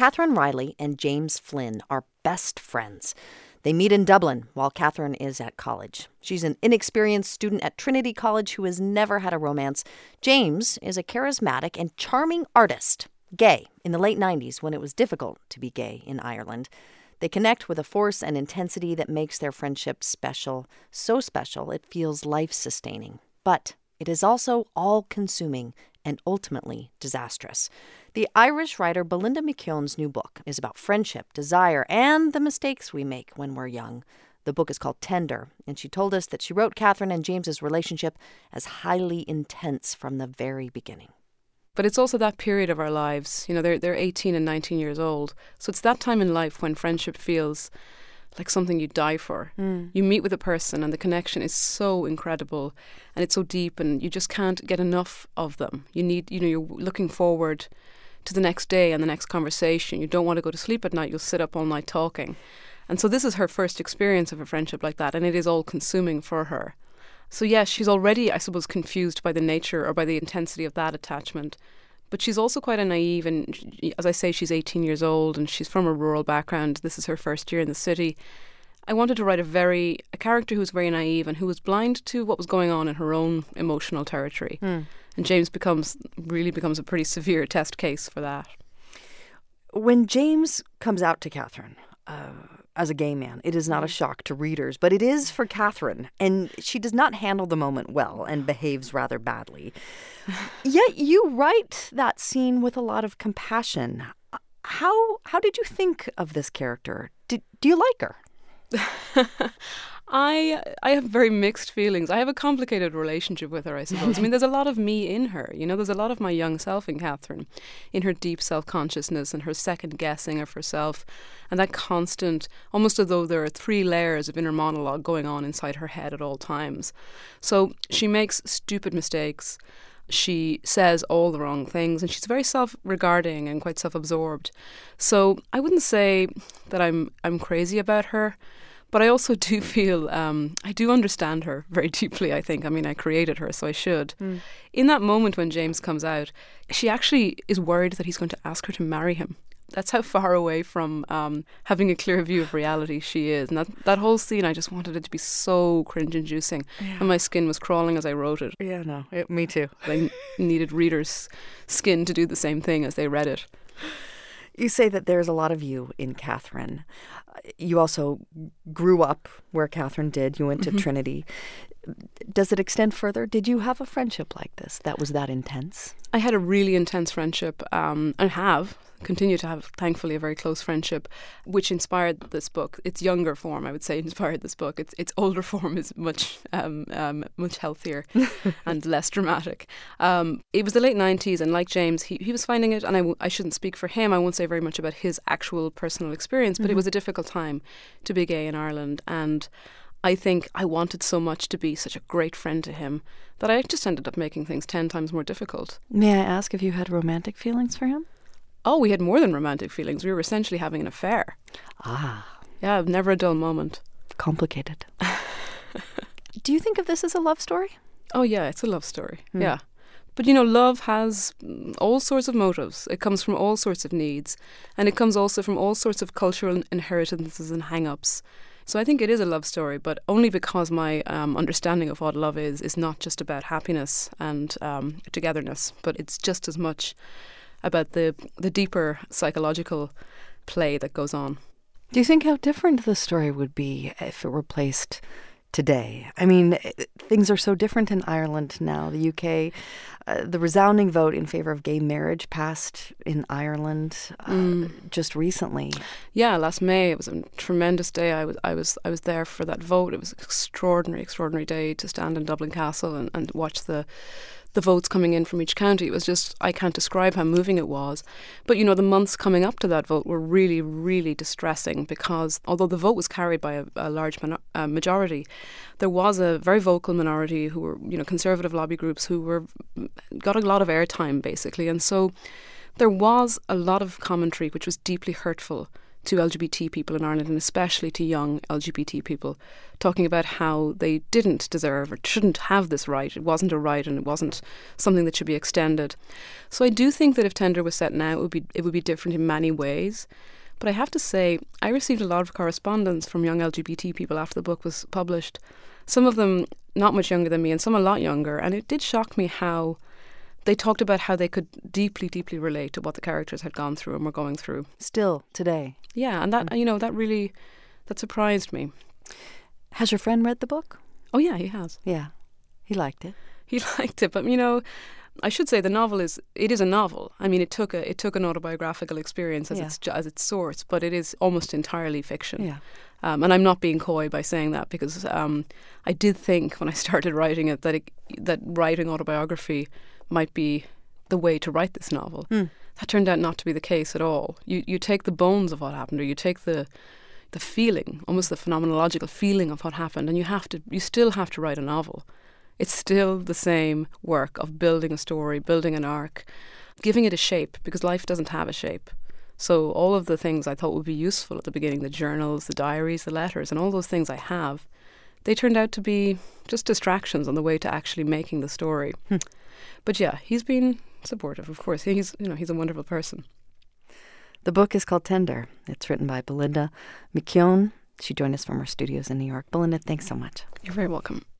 Catherine Riley and James Flynn are best friends. They meet in Dublin while Catherine is at college. She's an inexperienced student at Trinity College who has never had a romance. James is a charismatic and charming artist, gay in the late 90s when it was difficult to be gay in Ireland. They connect with a force and intensity that makes their friendship special, so special it feels life-sustaining. But it is also all-consuming and ultimately disastrous. The Irish writer Belinda McKeown's new book is about friendship, desire, and the mistakes we make when we're young. The book is called Tender, and she told us that she wrote Catherine and James's relationship as highly intense from the very beginning. But it's also that period of our lives. You know, they're 18 and 19 years old. So it's that time in life when friendship feels like something you die for. You meet with a person and the connection is so incredible and it's so deep and you just can't get enough of them. You're looking forward to the next day and the next conversation. You don't want to go to sleep at night. You'll sit up all night talking. And so this is her first experience of a friendship like that, and it is all consuming for her. So yes, she's already, I suppose, confused by the nature or by the intensity of that attachment. But she's also quite a naive, and as I say, she's 18 years old and she's from a rural background. This is her first year in the city. I wanted to write a character who was very naive and who was blind to what was going on in her own emotional territory. And James becomes a pretty severe test case for that. When James comes out to Catherine as a gay man, it is not a shock to readers, but it is for Catherine, and she does not handle the moment well and behaves rather badly. Yet you write that scene with a lot of compassion. How did you think of this character? Do you like her? I have very mixed feelings. I have a complicated relationship with her, I suppose. I mean, there's a lot of me in her. You know, there's a lot of my young self in Catherine, in her deep self-consciousness and her second guessing of herself, and that constant, almost as though there are 3 layers of inner monologue going on inside her head at all times. So she makes stupid mistakes. She says all the wrong things, and she's very self-regarding and quite self-absorbed. So I wouldn't say that I'm crazy about her. But I also do feel, I do understand her very deeply, I think. I mean, I created her, so I should. In that moment when James comes out, she actually is worried that he's going to ask her to marry him. That's how far away from having a clear view of reality she is. And that whole scene, I just wanted it to be so cringe-inducing. Yeah. And my skin was crawling as I wrote it. Yeah, no, me too. I needed readers' skin to do the same thing as they read it. You say that there's a lot of you in Catherine. You also grew up where Catherine did. You went to Trinity. Does it extend further? Did you have a friendship like this that was that intense? I had a really intense friendship and continue to have, thankfully, a very close friendship, which inspired this book. Its younger form, I would say, inspired this book. Its older form is much healthier and less dramatic. It was the late 90s, and like James, he was finding it, and I shouldn't speak for him. I won't say very much about his actual personal experience, but it was a difficult time to be gay in Ireland, and I think I wanted so much to be such a great friend to him that I just ended up making things 10 times more difficult. May I ask if you had romantic feelings for him? Oh, we had more than romantic feelings. We were essentially having an affair. Ah. Yeah, never a dull moment. Complicated. Do you think of this as a love story? Oh, yeah, it's a love story. Yeah. But, you know, love has all sorts of motives. It comes from all sorts of needs. And it comes also from all sorts of cultural inheritances and hang-ups. So I think it is a love story, but only because my understanding of what love is not just about happiness and togetherness, but it's just as much about the deeper psychological play that goes on. Do you think how different the story would be if it were placed today? I mean, things are so different in Ireland now. The UK, the resounding vote in favor of gay marriage passed in Ireland just recently. Yeah, last May. It was a tremendous day. I was there for that vote. It was an extraordinary day to stand in Dublin Castle and watch the votes coming in from each county. It was just, I can't describe how moving it was. But, you know, the months coming up to that vote were really, really distressing because although the vote was carried by a large majority, there was a very vocal minority who were, you know, conservative lobby groups who got a lot of airtime, basically. And so there was a lot of commentary which was deeply hurtful to LGBT people in Ireland, and especially to young LGBT people, talking about how they didn't deserve or shouldn't have this right. It wasn't a right, and it wasn't something that should be extended. So I do think that if Tender was set now, it would be different in many ways. But I have to say, I received a lot of correspondence from young LGBT people after the book was published. Some of them not much younger than me, and some a lot younger. And it did shock me how they talked about how they could deeply, deeply relate to what the characters had gone through and were going through. Still today. Yeah, and that, that surprised me. Has your friend read the book? Oh, yeah, he has. Yeah, he liked it. He liked it, but, I should say the novel is a novel. I mean, it took an autobiographical experience as its source, but it is almost entirely fiction. Yeah. And I'm not being coy by saying that, because I did think when I started writing it that writing autobiography might be the way to write this novel. That turned out not to be the case at all. You take the bones of what happened, or you take the feeling, almost the phenomenological feeling of what happened, and you still have to write a novel. It's still the same work of building a story, building an arc, giving it a shape, because life doesn't have a shape. So all of the things I thought would be useful at the beginning, the journals, the diaries, the letters, and all those things I have, they turned out to be just distractions on the way to actually making the story. But yeah, he's been supportive, of course. He's a wonderful person. The book is called Tender. It's written by Belinda McKeown. She joined us from our studios in New York. Belinda, thanks so much. You're very welcome.